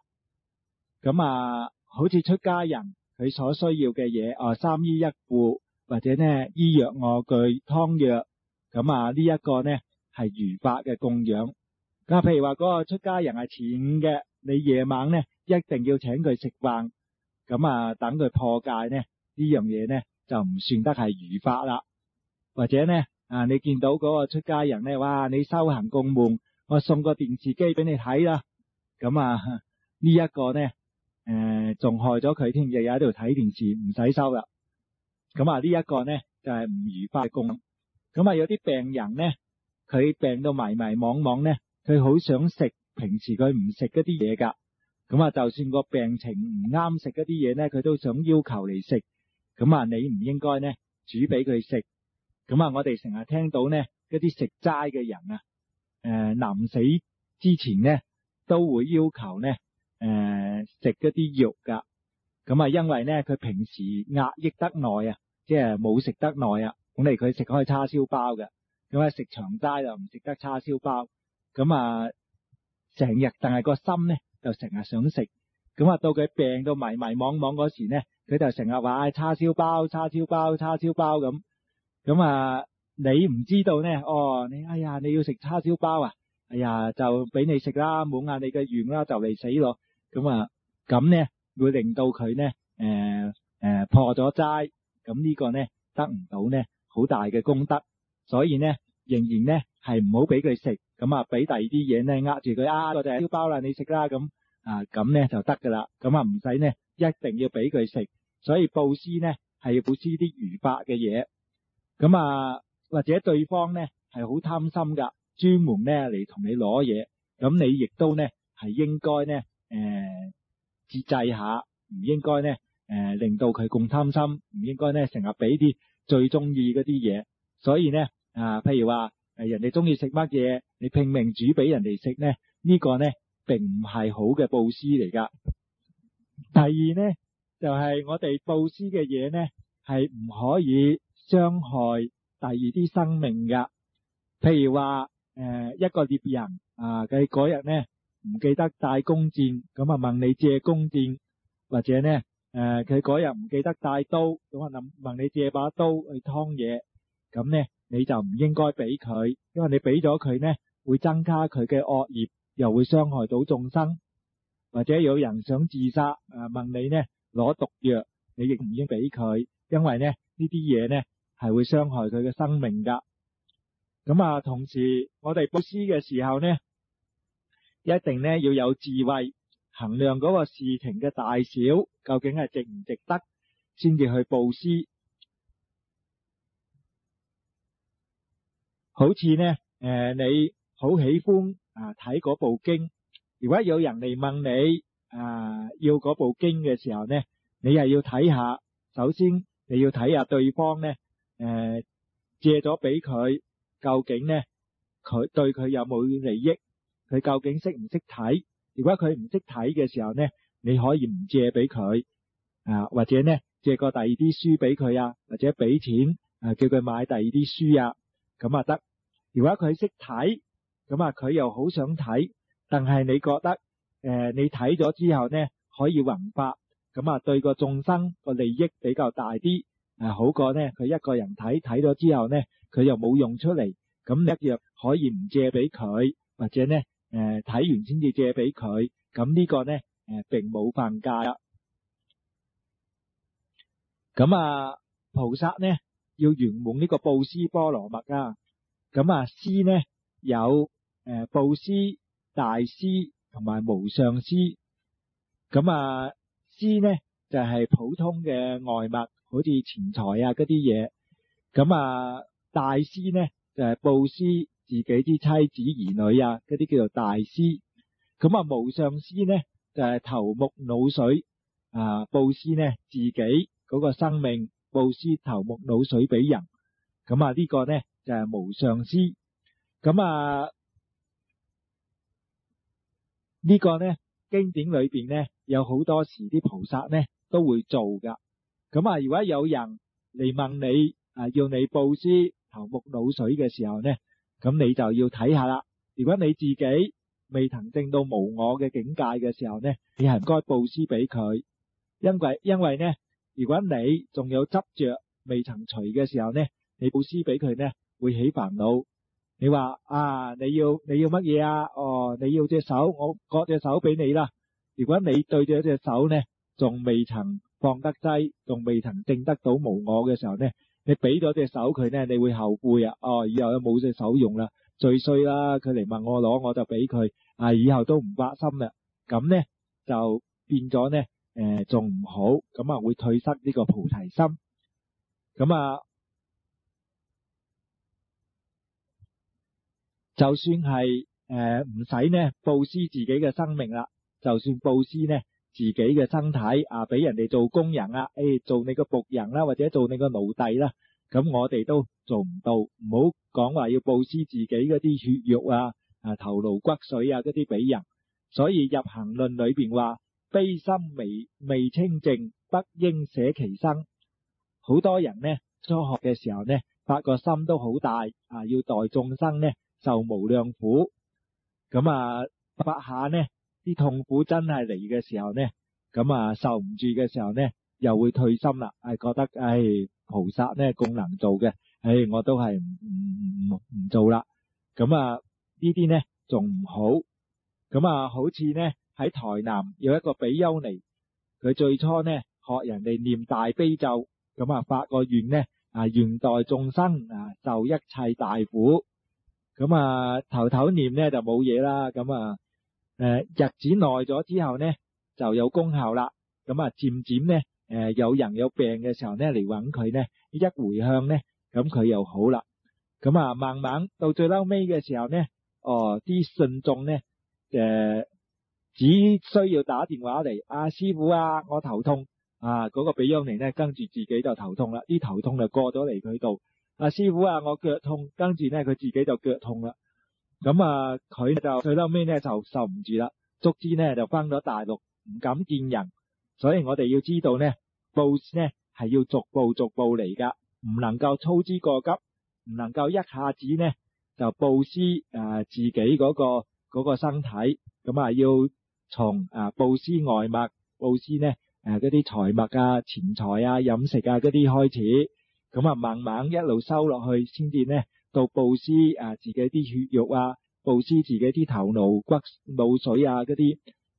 Speaker 1: 好似出家人佢所需要嘅嘢，三衣一褲或者呢醫藥臥具湯藥，呢一個呢係如法嘅供養。譬如話嗰個出家人係前午嘅，你夜晚呢一定要請佢食飯，等佢破戒呢，呢樣嘢呢就唔算得係如法啦。或者呢你見到嗰個出家人呢，哇，你修行咁悶，我送個電視機俾你睇啦，呢一個呢仲害咗佢添，日日喺度睇電視，唔使收啦。呢一個呢就係唔如法嘅供養。有啲病人呢，佢病到迷迷惘惘呢，佢好想食平時佢唔食嗰啲嘢噶。就算個病情唔啱食嗰啲嘢呢，佢都想要求嚟食。你唔應該呢煮俾佢食。我哋成日聽到呢嗰啲食齋嘅人臨死之前呢都會要求呢食嗰啲肉噶。因為呢佢平時壓抑得耐啊，即係冇食得耐啊，咁佢食開叉燒包嘅，食長齋就唔食得叉燒包。成日但係個心呢就成日想食。到佢病到迷迷惘惘嗰時呢，佢就成日話叉燒包叉燒包叉燒包咁。你唔知道呢，你要食叉燒包啊，就俾你食啦，滿下你嘅願啦，就嚟死咯。咁呢會令到佢呢破咗齋。呢個呢得唔到呢好大嘅功德。所以呢仍然呢係唔好俾佢食。俾第二啲嘢呢呃住佢，我哋係燒包啦，你食啦。咁呢就得噶啦。唔使呢一定要俾佢食。所以布施呢係要布施啲如法嘅嘢。或者對方呢係好貪心噶，專門呢嚟同你攞嘢，你亦都呢係應該呢節制下，唔應該呢令到佢咁貪心，唔應該呢成日俾啲最中意嗰啲嘢。所以呢譬如話人哋中意食乜嘢，你拼命煮俾人哋食呢，呢個呢並唔係好嘅布施嚟噶。第二呢就係我哋布施嘅嘢呢係唔可以傷害第二啲生命噶。譬如話一個獵人佢嗰日呢唔記得帶弓箭，問你借弓箭，或者呢佢嗰日唔記得帶刀，問你借把刀去劏嘢，咁呢你就唔應該俾佢，因為你俾咗佢呢會增加佢嘅惡業，又會傷害到眾生。或者有人想自殺，問你呢攞毒藥，你亦唔應俾佢，因為呢呢啲嘢呢係會傷害佢嘅生命噶。同時我哋布施嘅時候呢，一定呢要有智慧，衡量嗰個事情嘅大小，究竟係值唔值得，先至去布施。好似呢你好喜歡睇嗰部經，如果有人嚟問你要嗰部經嘅時候呢，你係要睇下，首先你要睇下對方呢借咗俾佢，究竟呢佢對佢有冇利益，佢究竟識唔識睇。如果佢唔識睇嘅時候呢，你可以唔借俾佢，或者呢借個第二啲書俾佢或者俾錢叫佢買第二啲書咁得。如果佢識睇，佢又好想睇，但係你覺得你睇咗之後呢可以弘法，對個眾生個利益比較大啲，好過呢佢一個人睇咗之後呢佢又冇用出嚟，咁一樣可以唔借俾佢，或者呢睇完先至借俾佢，咁呢個呢並冇犯戒。菩薩呢要圓滿呢個布施波羅蜜施呢有布施、大施同埋無上施。施呢就係普通嘅外物，好似錢財嗰啲嘢。大施呢就係布施自己啲妻子兒女嗰啲叫做大施。無上施呢就係頭目腦髓布施呢自己嗰個生命，布施頭目腦髓俾人。呢個呢就係無上施。呢個呢經典裏邊呢有好多時啲菩薩呢都會做噶。如果有人嚟問你要你布施頭目腦髓嘅時候呢，咁你就要睇下啦。如果你自己未曾證到無我嘅境界嘅時候呢，你係唔該布施俾佢，因為呢，如果你仲有執着未曾除嘅時候呢，你布施俾佢呢會起煩惱。你話你要乜嘢啊？你要隻手，我割隻手俾你啦。如果你對住隻手呢仲未曾放得低，仲未曾證得到無我嘅時候呢，你俾咗隻手佢呢，你會後悔啊！以後又冇隻手用啦，最衰啦！佢嚟問我攞，我就俾佢，以後都唔發心啦。咁呢就變咗呢，仲唔好，咁會退失呢個菩提心。咁就算係唔使呢布施自己嘅生命啦，就算布施呢自己嘅身體俾人哋做工人啦，做你個僕人啦，或者做你個奴隸啦，咁我哋都做唔到。唔好講話要布施自己嗰啲血肉頭顱骨髓嗰啲俾人。所以入行論裏邊話，悲心未清淨，不應捨其生。好多人呢初學嘅時候呢，發個心都好大要代眾生呢受無量苦。咁發下呢啲痛苦真係嚟嘅時候呢，咁受唔住嘅時候呢，又會退心啦，覺得菩薩呢咁能做嘅，我都係唔做啦。咁呢啲呢仲唔好。咁好似呢喺台南有一個比丘尼，佢最初呢學人哋念大悲咒，發個願呢願代眾生受一切大苦。頭頭念呢就冇嘢啦。日子耐咗之後呢就有功效啦。漸漸呢有人有病嘅時候呢嚟揾佢呢，一回向呢，咁佢又好啦。慢慢到最嬲尾嘅時候呢，啲信眾呢只需要打電話嚟，師父我頭痛，嗰個比丘尼呢跟住自己就頭痛啦，啲頭痛就過咗嚟佢度。師父我腳痛，跟住呢佢自己就腳痛啦。佢就最嬲尾呢就受唔住啦，卒之呢就返咗大陸，唔敢見人。所以我哋要知道呢，布施呢係要逐步嚟噶，唔能夠操之過急，唔能夠一下子呢就布施自己嗰個身體。要從布施外物，布施呢嗰啲財物錢財飲食嗰啲開始。慢慢一路收落去，先至呢到布施自己啲血肉布施自己啲頭顱骨腦髓嗰啲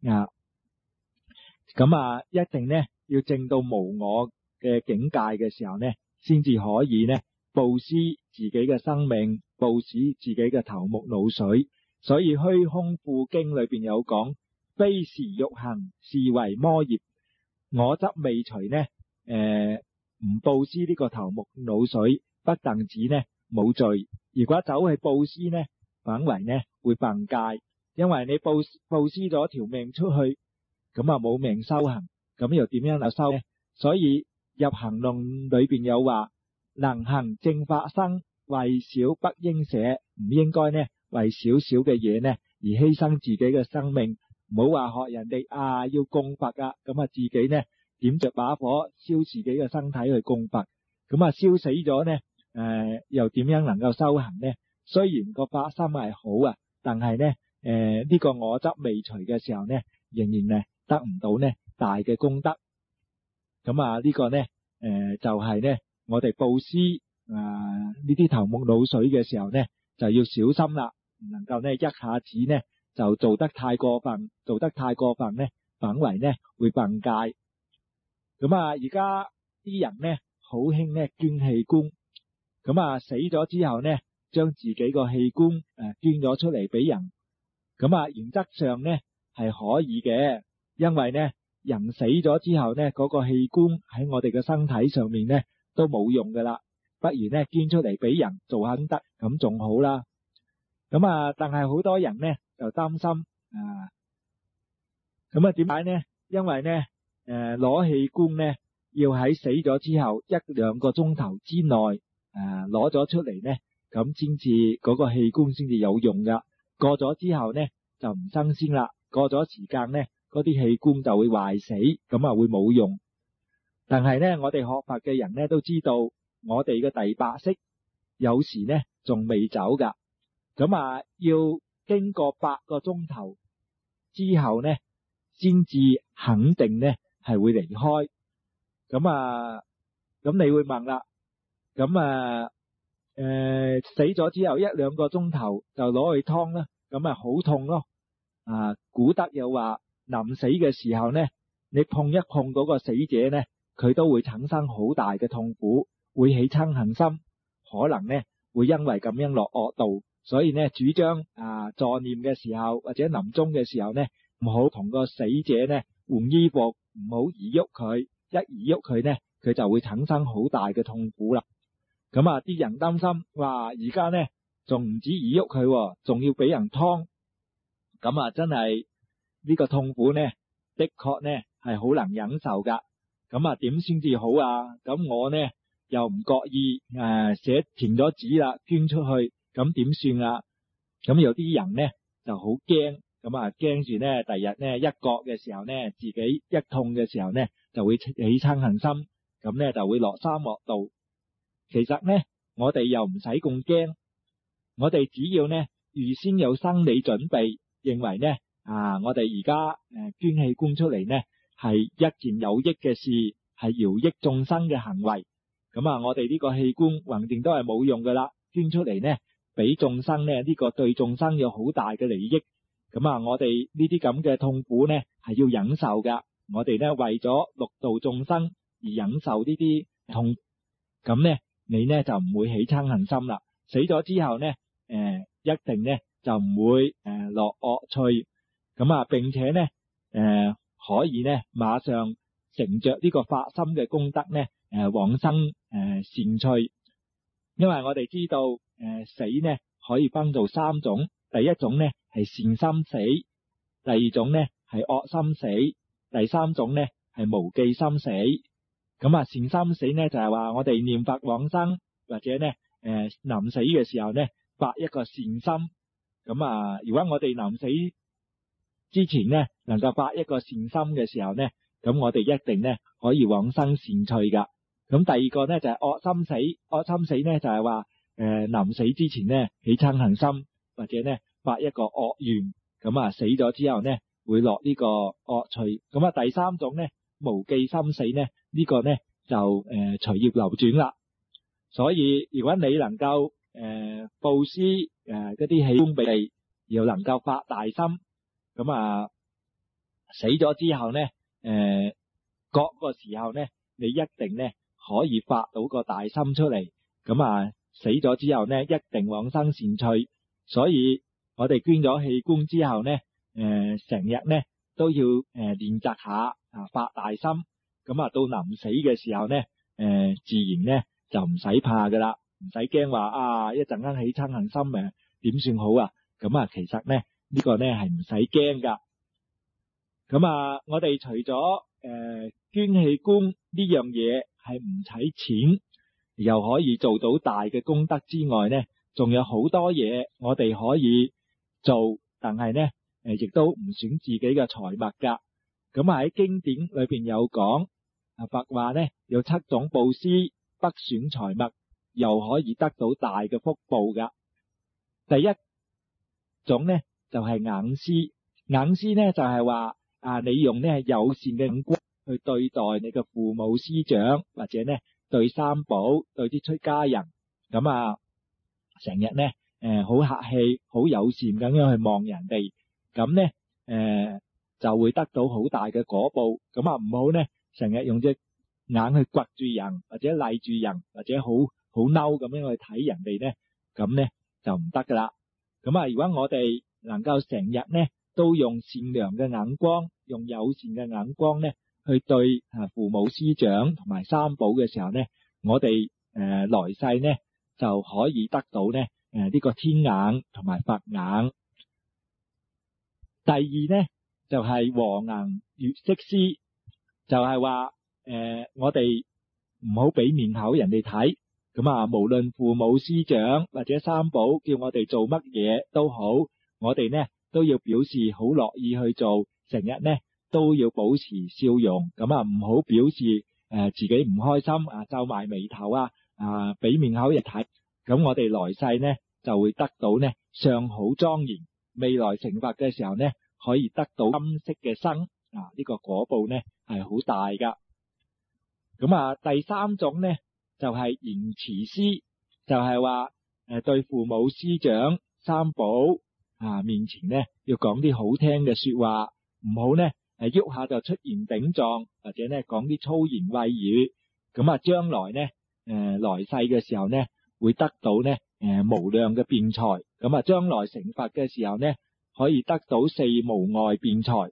Speaker 1: 一定呢要證到無我嘅境界嘅時候呢，先至可以呢布施自己嘅生命，布施自己嘅頭目腦髓。所以虛空庫經裏邊有講，非時欲行，是為魔業。我執未除呢，唔布施呢個頭目腦髓，不但止呢冇罪，如果走去布施呢，反為呢會犯戒。因為你布施咗條命出去，冇命修行，咁又點樣修呢？所以入行論裏邊有話，能行正法生，為少不應捨。唔應該呢為少少嘅嘢呢而犧牲自己嘅生命。唔好話學人哋要供佛自己呢點着把火燒自己嘅身體去供佛，燒死咗呢又點樣能夠修行呢？雖然個發心係好但係呢呢個我執未除嘅時候呢，仍然呢得唔到呢大嘅功德。呢個呢就係呢我哋布施呢啲頭目腦髓嘅時候呢，就要小心啦，唔能夠呢一下子呢就做得太過分，做得太過分呢反為呢會犯戒。而家啲人呢好興呢捐器官，死咗之後呢將自己個器官捐咗出嚟俾人。原則上呢係可以嘅，因為呢人死咗之後呢，嗰個器官喺我哋嘅身體上面呢都冇用噶啦，不如呢捐出嚟俾人做下功德，咁仲好啦。但係好多人呢就擔心點解呢？因為呢攞器官呢要喺死咗之後1-2個鐘頭之內攞咗出嚟呢，咁先至嗰個器官先至有用噶。過咗之後呢就唔新鮮啦，過咗時間呢嗰啲器官就會壞死，會冇用。 但係呢，我哋學佛嘅人呢都知道，我哋嘅第八識有時呢仲未走噶，咁要經過8個鐘頭之後呢，先至肯定呢係會離開。咁你會問啦，死咗之後1-2個鐘頭就攞去湯啦，咁好痛咯。古德又話臨死嘅時候呢，你碰一碰嗰個死者呢，佢都會產生好大嘅痛苦，會起嗔恨心，可能呢會因為咁樣落惡道。所以呢，主張助念嘅時候或者臨終嘅時候呢，唔好同個死者呢換衣服，唔好移喐佢，一移喐佢呢，佢就會產生好大嘅痛苦啦。咁啲人擔心，哇！而家呢仲唔止移喐佢，仲要俾人劏，咁真係呢個痛苦呢，的確呢係好難忍受噶。咁點先至好啊？咁我呢又唔覺意填咗紙啦，捐出去，咁點算啊？咁有啲人呢就好驚，驚住呢第日呢一覺嘅時候呢，自己一痛嘅時候呢就會起嗔恨心，咁呢就會落三惡道。其實呢，我哋又唔使咁驚，我哋只要呢預先有生理準備，認為呢我哋而家捐器官出嚟呢係一件有益嘅事，係饒益眾生嘅行為。咁我哋呢個器官橫掂都係冇用噶啦，捐出嚟呢俾眾生呢，呢個對眾生有好大嘅利益。咁我哋呢啲咁嘅痛苦呢係要忍受噶，我哋呢為咗六道眾生而忍受呢啲痛，咁呢你呢就唔會起嗔恨心啦。死咗之後呢一定呢就唔會落惡趣。並且呢可以呢馬上乘着呢個發心嘅功德呢往生善趣。因為我哋知道死呢可以分做3種，第一種呢係善心死，第二種呢係惡心死，第三種呢係無記心死。善心死呢就係話我哋念佛往生，或者呢臨死嘅時候呢發一個善心。如果我哋臨死之前呢能夠發一個善心嘅時候呢，咁我哋一定呢可以往生善趣噶。咁第二個呢就係惡心死，惡心死呢就係話臨死之前呢起嗔恨心，或者呢發一個惡願，死咗之後呢會落呢個惡趣。第三種呢無記心死呢，呢個呢就隨業流轉啦。所以如果你能夠布施嗰啲器官俾你，又能夠發大心，死咗之後呢各個時候呢你一定呢可以發到個大心出嚟。死咗之後呢一定往生善趣。所以我哋捐咗器官之後呢成日呢都要練習下發大心。到臨死嘅時候呢自然呢就唔使怕噶啦，唔使驚話一陣間起嗔恨心點算好啊？其實呢呢個呢係唔使驚噶。我哋除咗捐器官呢樣嘢係唔使錢，又可以做到大嘅功德之外呢，仲有好多嘢我哋可以做，但係呢亦都唔損自己嘅財物噶。喺經典裏邊有講，佛話呢有7種布施不損財物，又可以得到大嘅福報噶。第一種呢就係眼施，眼施呢就係話你用呢友善嘅眼光去對待你嘅父母師長，或者呢對三寶，對啲出家人，成日呢好客氣好友善咁樣去望人哋，咁呢就會得到好大嘅果報。唔好呢成日用隻眼去掘住人，或者賴住人，或者好嬲咁樣去睇人哋呢，咁呢就唔得噶啦。如果我哋能夠成日呢都用善良嘅眼光，用友善嘅眼光呢去對父母師長同埋三寶嘅時候呢，我哋來世呢就可以得到呢呢個天眼同埋佛眼。第二呢就係和顏悅色施，就係話我哋唔好俾面口人哋睇。無論父母師長或者三寶叫我哋做乜嘢都好，我哋呢都要表示好樂意去做，成日呢都要保持笑容。唔好表示自己唔開心皺埋眉頭俾面口人睇，咁我哋來世呢就會得到呢相好莊嚴，未來成佛嘅時候呢可以得到金色嘅身呢個果報呢係好大噶。咁第三種呢就係言辭詩，就係話對父母師長三寶面前呢要講啲好聽嘅說話，唔好呢喐下就出言頂撞，或者呢講啲粗言穢語。咁將來呢來世嘅時候呢會得到呢無量嘅辯才，咁將來成佛嘅時候呢可以得到四無礙辯才。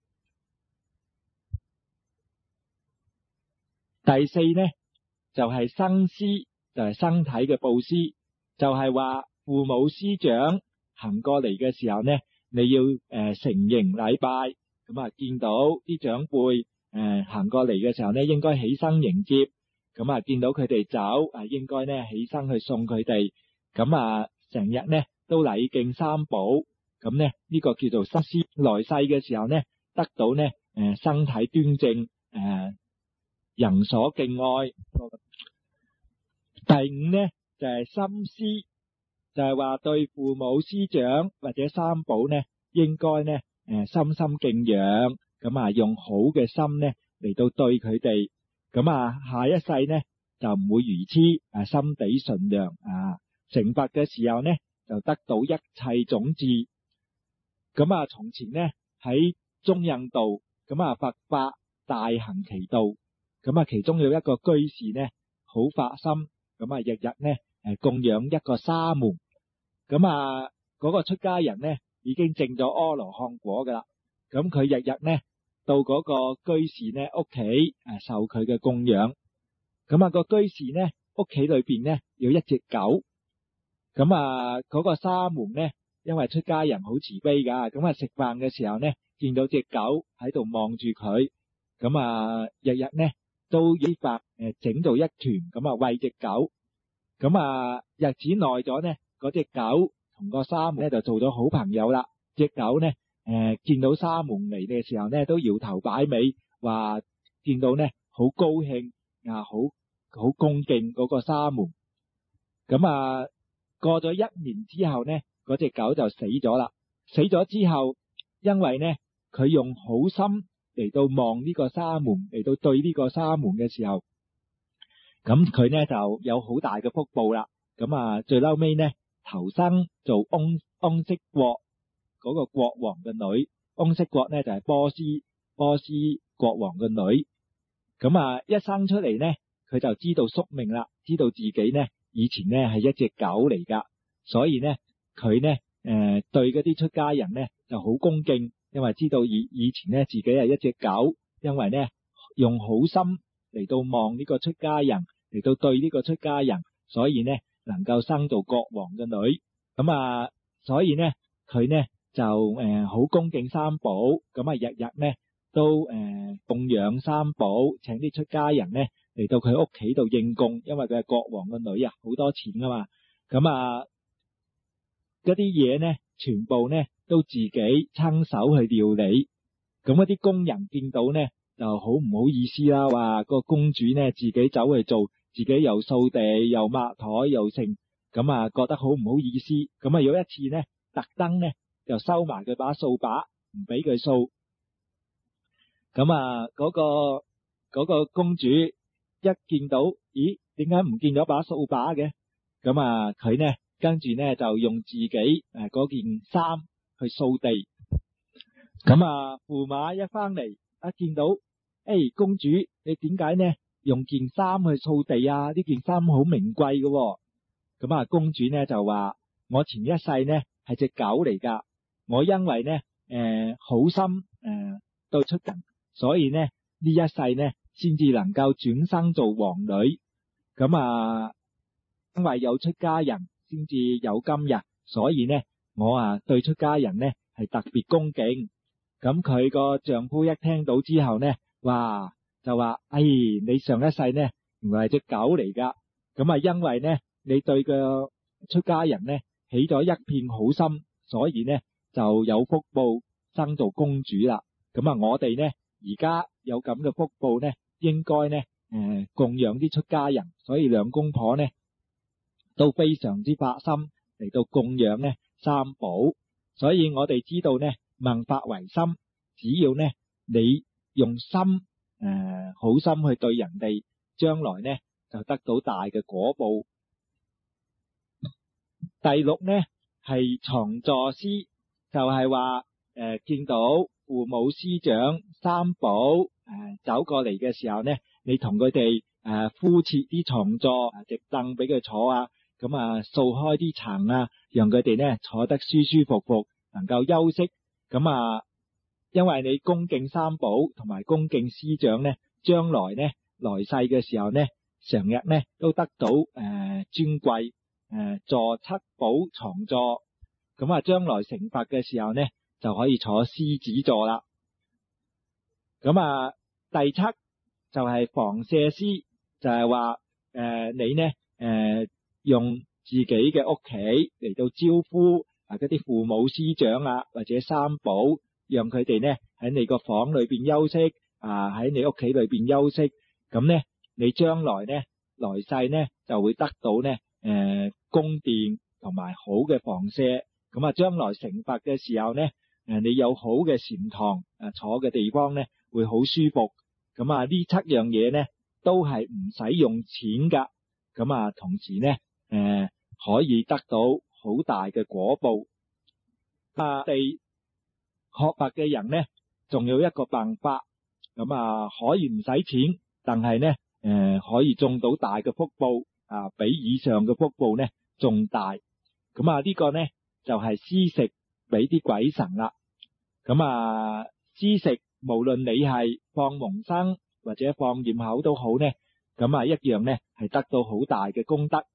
Speaker 1: 第四呢就係生施，就係身體嘅布施，就係話父母師長行過嚟嘅時候呢，你要承迎禮拜，咁見到啲長輩行過嚟嘅時候呢，應該起身迎接，咁見到佢哋走應該呢起身去送佢哋，咁成日呢都禮敬三寶，咁呢呢個叫做生施。來世嘅時候呢得到呢身體端正，人所敬愛。第五呢就係心施，就係話對父母師長或者三寶呢應該呢深深敬仰，咁用好嘅心呢嚟到對佢哋，咁下一世呢就唔會愚痴，心地純良，成佛嘅時候呢就得到一切種智。咁從前呢喺中印度，咁佛法大行其道，咁其中有一個居士呢好發心，咁日日呢供養一個沙門，咁嗰個出家人呢已經證咗阿羅漢果噶啦，咁佢日日呢到嗰個居士呢屋企受佢嘅供養，咁個居士呢屋企裏邊呢有一隻狗，咁嗰個沙門呢因為出家人好慈悲噶，咁食飯嘅時候呢見到隻狗喺度望住佢，咁日日呢都依法整到一團，咁餵隻狗，咁日子耐咗呢，嗰隻狗同個沙門呢就做咗好朋友啦。隻狗呢見到沙門嚟嘅時候呢都搖頭擺尾，話見到呢好高興，好恭敬嗰個沙門。咁過咗1年之後呢，嗰隻狗就死咗啦。死咗之後，因為呢佢用好心嚟到望呢個沙門，嚟到對呢個沙門嘅時候，咁佢呢就有好大嘅福報啦。咁最嬲尾呢投生做翁色國嗰個國王嘅女，翁色國呢就係波斯國王嘅女。咁一生出嚟呢，佢就知道宿命啦，知道自己呢以前呢係一隻狗嚟噶，所以呢佢呢對嗰啲出家人呢就好恭敬，因為知道以前呢自己係一隻狗，因為呢用好心嚟到望呢個出家人，嚟到對呢個出家人，所以呢能夠生做國王嘅女。咁所以呢佢呢就好恭敬三寶，咁日日呢都供養三寶，請啲出家人呢嚟到佢屋企度應供，因為佢係國王嘅女好多錢噶嘛。咁嗰啲嘢呢全部呢都自己親手去料理，咁嗰啲工人見到呢就好唔好意思啦，話個公主呢自己走去做，自己又掃地又抹台又剩，咁覺得好唔好意思。咁有一次呢特登呢就收埋佢把掃把，唔俾佢掃。咁嗰個公主一見到，咦，點解唔見咗把掃把嘅？咁佢呢跟住呢就用自己嗰件衫去掃地。咁駙馬一翻嚟，一見到，公主你點解呢用件衫去掃地啊？呢件衫好名貴嘅。咁公主呢就話，我前一世呢係隻狗嚟噶，我因為呢好心對出人，所以呢呢一世呢先至能夠轉生做王女。咁因為有出家人先至有今日，所以呢我對出家人呢係特別恭敬。咁佢個丈夫一聽到之後呢，哇就話，你上一世呢原來係隻狗嚟噶。咁因為呢你對個出家人呢起咗一片好心，所以呢就有福報生做公主啦。咁我哋呢而家有咁嘅福報呢，應該呢供養啲出家人，所以兩公婆呢都非常之發心嚟到供養呢三寶。所以我哋知道呢，問法唯心，只要呢你用心好心去對人哋，將來呢就得到大嘅果報。第六呢係藏座施，就係話見到父母師長三寶走過嚟嘅時候呢，你同佢哋敷設啲床座隻凳俾佢坐啊，咁掃開啲塵啊，讓佢哋呢坐得舒舒服服，能夠休息。咁因為你恭敬三寶同埋恭敬師長呢，將來呢來世嘅時候呢，成日呢都得到尊貴坐七寶床座。咁將來成佛嘅時候呢，就可以坐獅子座啦。咁第七就係房舍施，就係話你呢用自己嘅屋企嚟到招呼嗰啲父母師長或者三寶，讓佢哋呢喺你個房裏邊休息，喺你屋企裏邊休息。咁呢你將來呢來世呢就會得到呢宮殿同埋好嘅房舍。咁將來成佛嘅時候呢，你有好嘅禪堂坐嘅地方呢會好舒服。咁呢七樣嘢呢都係唔使用錢噶。咁同時呢可以得到好大嘅果報。我哋學佛嘅人呢，仲有一個辦法，可以唔使錢，但係呢可以種到大嘅福報，比以上嘅福報呢仲大。咁呢個呢就係施食俾啲鬼神啦。施食無論你係放蒙生或者放焰口都好呢，一樣呢係得到好大嘅功德。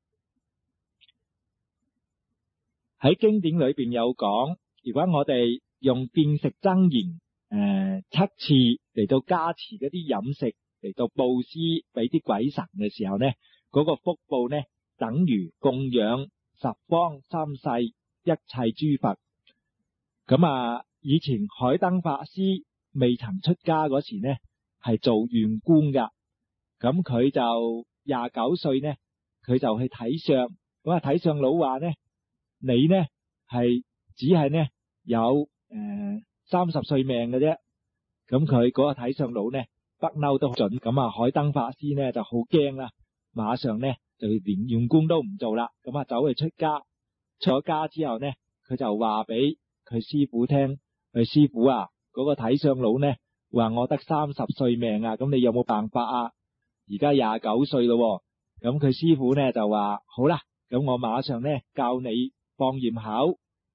Speaker 1: 喺經典裏邊有講，如果我哋用變食真言七次嚟到加持嗰啲飲食嚟到布施俾啲鬼神嘅時候呢，嗰個福報呢等於供養十方三世一切諸佛。以前海燈法師未曾出家嗰時呢，係做縣官噶。咁佢就29歲呢，佢就去睇相。睇相佬話呢，你呢係只係呢有30歲命嘅啫。咁佢嗰個睇相佬呢不嬲都準。海燈法師呢就好驚啦，馬上呢就連縣官都唔做啦。走去出家。出咗家之後呢，佢就話俾佢師傅聽，佢師傅嗰個睇相佬呢話我得30歲命啊，咁你有冇辦法啊？而家29歲咯。咁佢師傅呢就話好啦，咁我馬上呢教你放焰口。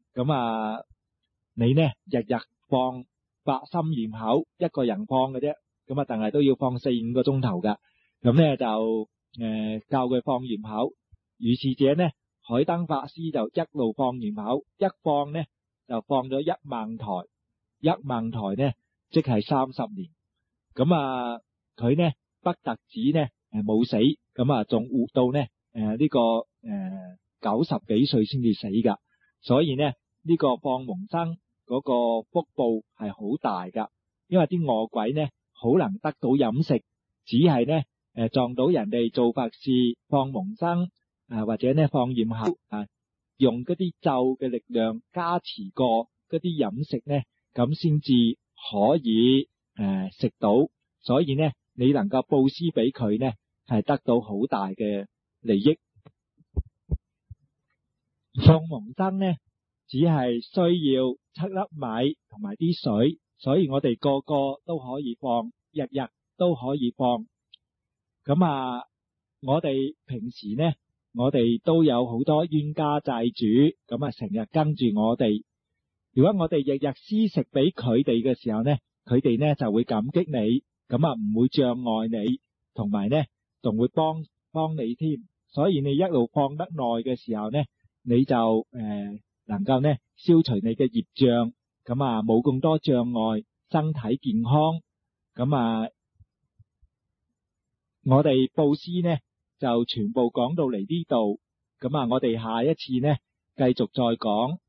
Speaker 1: 你呢日日放8心焰口，一個人放嘅啫。但係都要放4-5個鐘頭噶。咁呢就教佢放焰口。如是者呢，海燈法師就一路放焰口，一放呢就放咗1萬台。1萬台呢即係30年。佢呢不特止呢冇死，仲活到呢呢個90幾歲先至死噶。所以呢呢個放蒙生嗰個福報係好大噶。因為啲餓鬼呢好能得到飲食，只係呢撞到人哋做法事放蒙生或者呢放焰口用嗰啲咒嘅力量加持過嗰啲飲食呢，咁先至可以食到。所以呢你能夠布施俾佢呢，係得到好大嘅利益。放蒙生呢只係需要7粒米同埋啲水，所以我哋個個都可以放，日日都可以放。我哋平時呢，我哋都有好多冤家債主，成日跟住我哋。如果我哋日日施食俾佢哋嘅時候呢，佢哋呢就會感激你，唔會障礙你，同埋呢仲會幫你添。所以你一路放得耐嘅時候呢，你就能夠呢消除你嘅業障，冇咁多障礙，身體健康。我哋布施呢就全部講到嚟呢度。我哋下一次呢繼續再講。